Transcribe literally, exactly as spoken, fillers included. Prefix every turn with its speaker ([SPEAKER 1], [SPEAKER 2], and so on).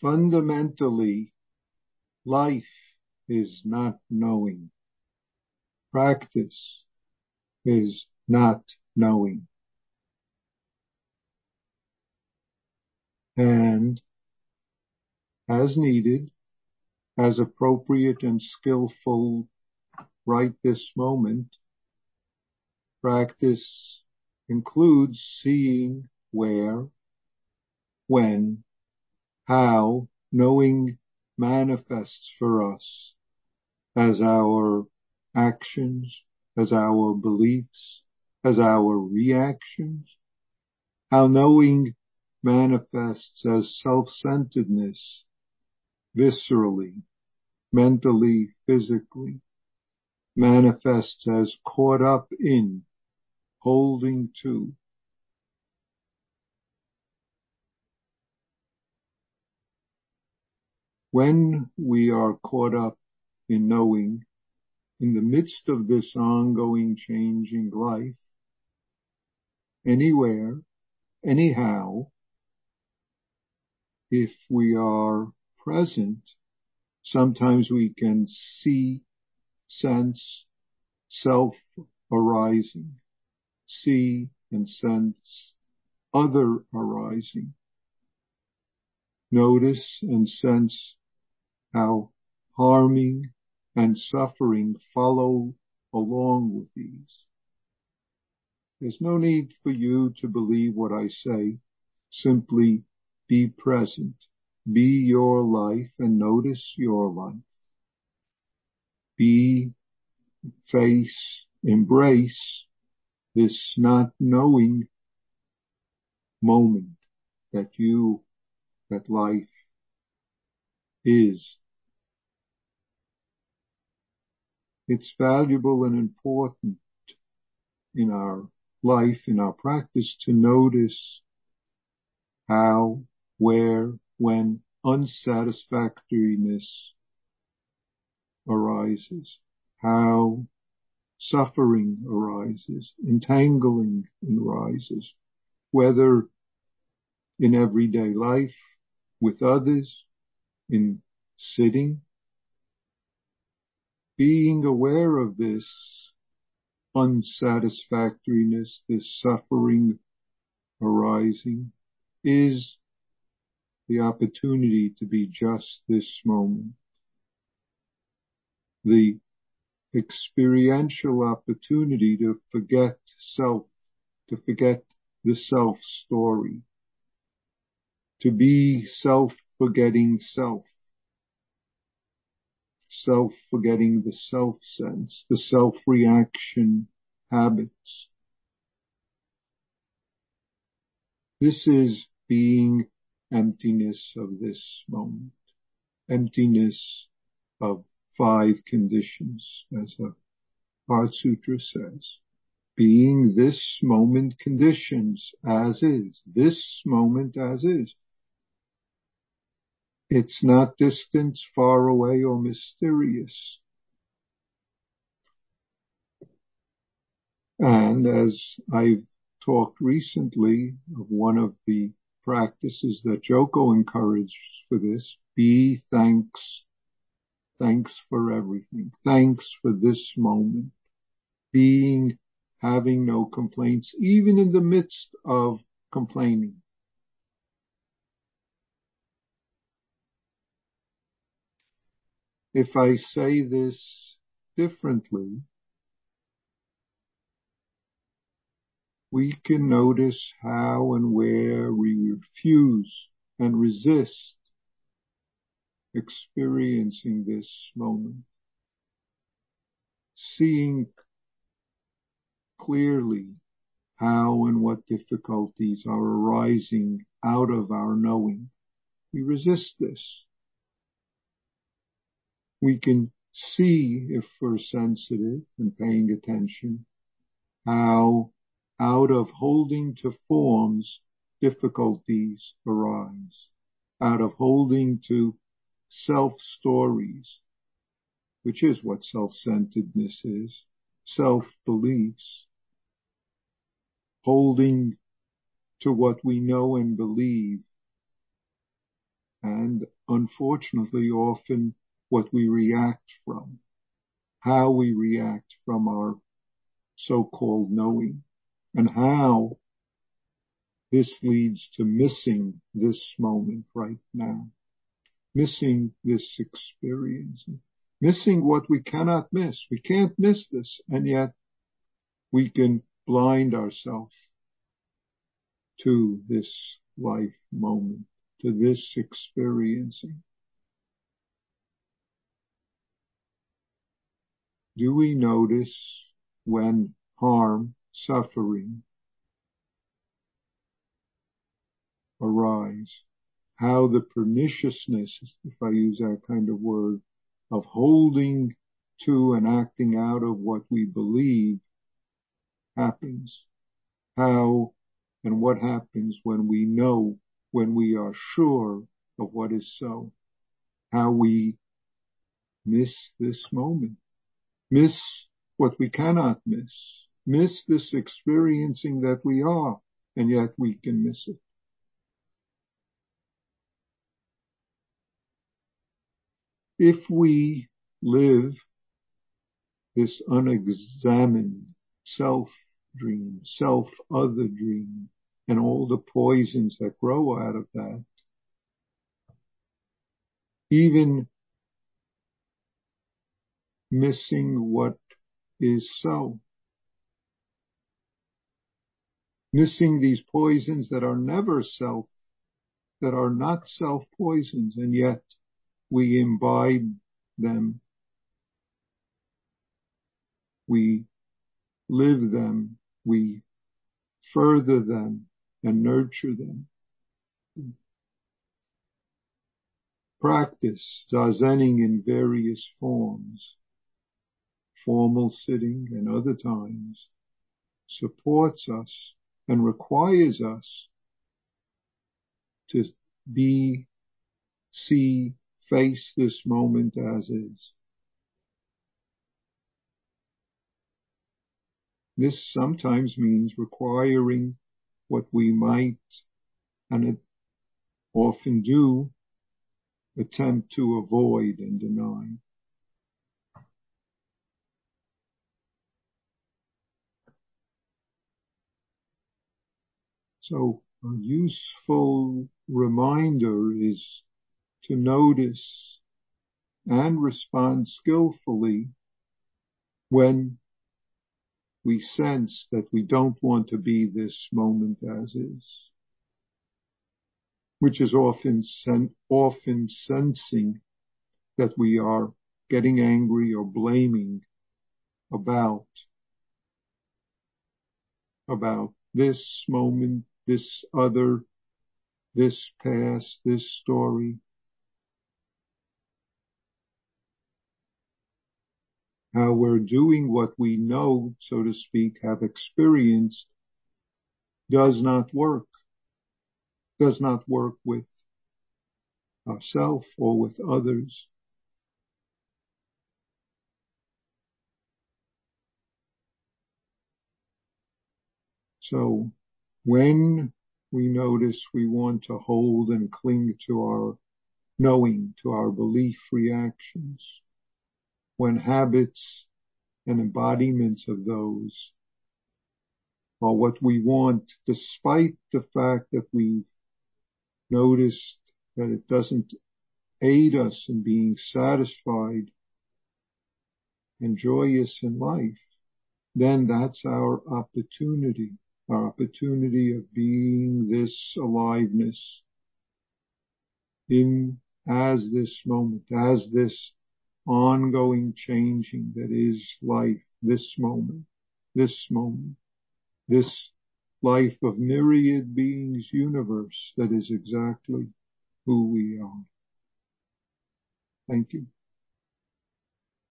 [SPEAKER 1] Fundamentally, life is not knowing. Practice is not knowing. And as needed, as appropriate and skillful right this moment, practice includes seeing where, when, how knowing manifests for us as our actions, as our beliefs, as our reactions, how knowing manifests as self-centeredness, viscerally, mentally, physically, manifests as caught up in, holding to. When we are caught up in knowing, in the midst of this ongoing changing life, anywhere, anyhow, if we are present, sometimes we can see, sense, self arising, see and sense other arising. Notice and sense how harming and suffering follow along with these. There's no need for you to believe what I say. Simply be present. Be your life and notice your life. Be, face, embrace this not knowing moment that you, that life is. It's valuable and important in our life, in our practice, to notice how, where, when unsatisfactoriness arises, how suffering arises, entangling arises, whether in everyday life, with others, in sitting. Being aware of this unsatisfactoriness, this suffering arising, is the opportunity to be just this moment. The experiential opportunity to forget self, to forget the self story, to be self-forgetting self, self-forgetting the self-sense, the self-reaction habits. This is being emptiness of this moment, emptiness of five conditions, as a Heart Sutra says. Being this moment conditions as is, this moment as is. It's not distant, far away, or mysterious. And as I've talked recently of one of the practices that Joko encouraged for this, be thanks, thanks for everything, thanks for this moment, being, having no complaints, even in the midst of complaining. If I say this differently, we can notice how and where we refuse and resist experiencing this moment, seeing clearly how and what difficulties are arising out of our knowing. We resist this. We can see, if we're sensitive and paying attention, how out of holding to forms, difficulties arise. Out of holding to self-stories, which is what self-centeredness is, self-beliefs, holding to what we know and believe and unfortunately often what we react from, how we react from our so-called knowing, and how this leads to missing this moment right now, missing this experience, missing what we cannot miss. We can't miss this, and yet we can blind ourselves to this life moment, to this experiencing. Do we notice when harm, suffering arise, how the perniciousness, if I use that kind of word, of holding to and acting out of what we believe happens? How and what happens when we know, when we are sure of what is so? How we miss this moment, miss what we cannot miss, miss this experiencing that we are, and yet we can miss it. If we live this unexamined self-dream, self-other dream, and all the poisons that grow out of that, even missing what is so, missing these poisons that are never self, that are not self-poisons, and yet we imbibe them, we live them, we further them and nurture them. Practice zazening in various forms, formal sitting and other times, supports us and requires us to be, see, face this moment as is. This sometimes means requiring what we might, and it often do, attempt to avoid and deny. So a useful reminder is to notice and respond skillfully when we sense that we don't want to be this moment as is, which is often sen- often sensing that we are getting angry or blaming about, about this moment, this other, this past, this story. How we're doing what we know, so to speak, have experienced, does not work, does not work with ourselves or with others. So when we notice we want to hold and cling to our knowing, to our belief reactions, when habits and embodiments of those are what we want, despite the fact that we've noticed that it doesn't aid us in being satisfied and joyous in life, then that's our opportunity, our opportunity of being this aliveness in as this moment, as this ongoing changing that is life, this moment, this moment, this life of myriad beings universe that is exactly who we are. Thank you.